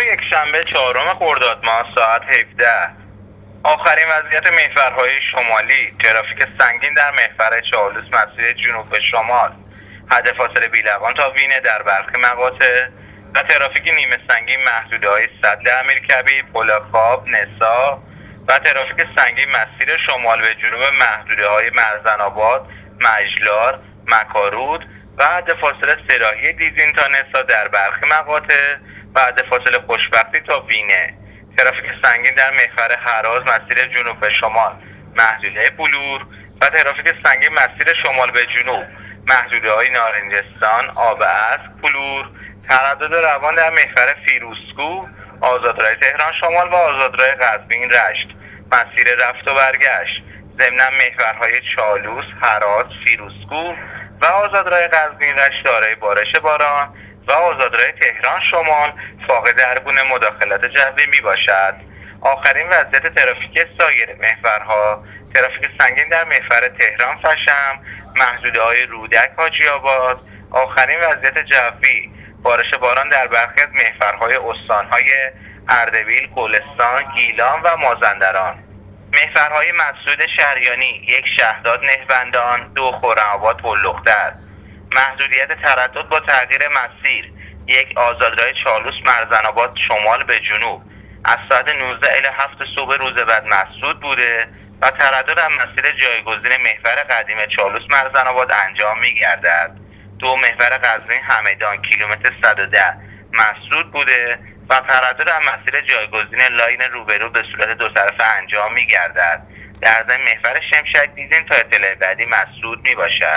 یکشنبه 4 خرداد ماه ساعت 17 آخرین وضعیت محورهای شمالی. ترافیک سنگین در محور چالوس مسیر جنوب به شمال، حد فاصله بیلوان تا وینه در برخی مقاطع و ترافیک نیمه سنگین محدوده‌های سد امیرکبیر، پل خواب، نسا و ترافیک سنگین مسیر شمال به جنوب محدوده‌های مرزن‌آباد، مجلار، مکارود و حد فاصله سراحی دیزین تا نسا در برخی مقاطع و حد فاصله خوشبختی تا وینه. ترافیک سنگین در محور هراز مسیر جنوب به شمال، محدوده بلور و ترافیک سنگین مسیر شمال به جنوب، محدوده‌های نارنجستان، آب اسک، بلور. تردد روان در محور فیروزکوه، آزادراه تهران شمال و آزادراه قزوین رشت، مسیر رفت و برگشت. ضمن محورهای چالوس، هراز، فیروزکوه و آزادراه قزوین رشت دارای بارش باران و آزادراه تهران شمال فاقد هر گونه مداخلت جوی می باشد. آخرین وضعیت ترافیک سایر محورها: ترافیک سنگین در محور تهران فشم، محدوده‌های رودک حاجی آباد. آخرین وضعیت جوی: بارش باران در برخی از محورهای استانهای اردبیل، گلستان، گیلان و مازندران. محورهای مسدود شهریانی: 1 شهداد نهبندان، 2 خرم‌آباد بلوختر. محدودیت تردد با تغییر مسیر: 1 آزادراه چالوس مرزن‌آباد شمال به جنوب از ساعت 19 الی 7 صبح روز بعد مسدود بوده و تردد از مسیر جایگزین محور قدیم چالوس مرزن‌آباد انجام می‌گردد. 2 محور قزوین همدان کیلومتر 110 مسدود بوده و تردد از مسیر جایگزین لاین روبرو به صورت دو طرفه انجام می‌گردد. در ضمن محور شمشک دیزین تا اطلاع بعدی مسدود می‌باشد.